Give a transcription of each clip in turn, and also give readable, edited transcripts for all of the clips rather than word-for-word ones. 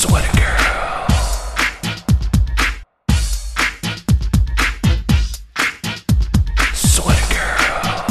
Sweater girl. Sweater girl.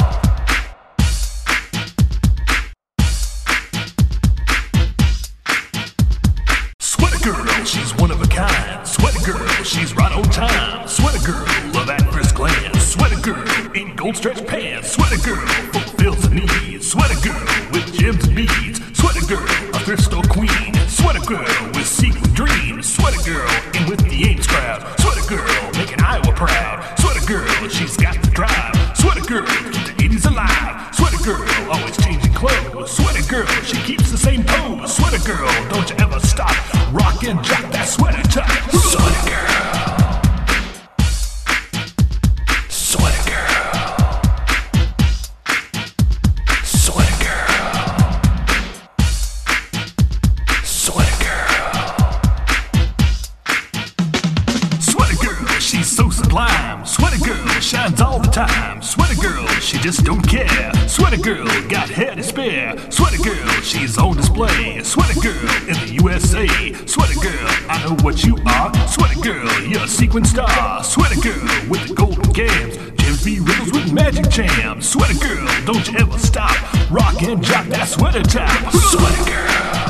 Sweater girl, she's one of a kind. Sweater girl, she's right on time. Sweater girl, love at first glance. Sweater girl, in gold stretch pants. Sweater girl, fulfills the needs. Sweater girl, with gems and beads. Sweater girl, a thrift store queen. Sweater girl, with sequin dreams. Sweater girl, in with the Ames crowd. Sweater girl, making Iowa proud. Sweater girl, she's got the drive. Sweater girl, keep the 80s alive. Sweater girl, always changing clothes. Sweater girl, she keeps the same pose. Sweater girl, don't you ever stop. Rock and jock that sweater top. Sweater girl. Sweater girl. Sweater girl. Sweater girl. Sweater girl, she's so sublime. Sweater girl shines all the time. Sweater girl, she just don't care. Sweater girl got hair to spare. Sweater girl, she's on display. Sweater girl in the USA. Sweater girl, I know what you are. Sweater girl, you're a sequin star. Sweater girl with the golden games. Gems be riddles with magic jams. Sweater girl, don't you ever stop. Rock and jock that sweater top. Sweater girl.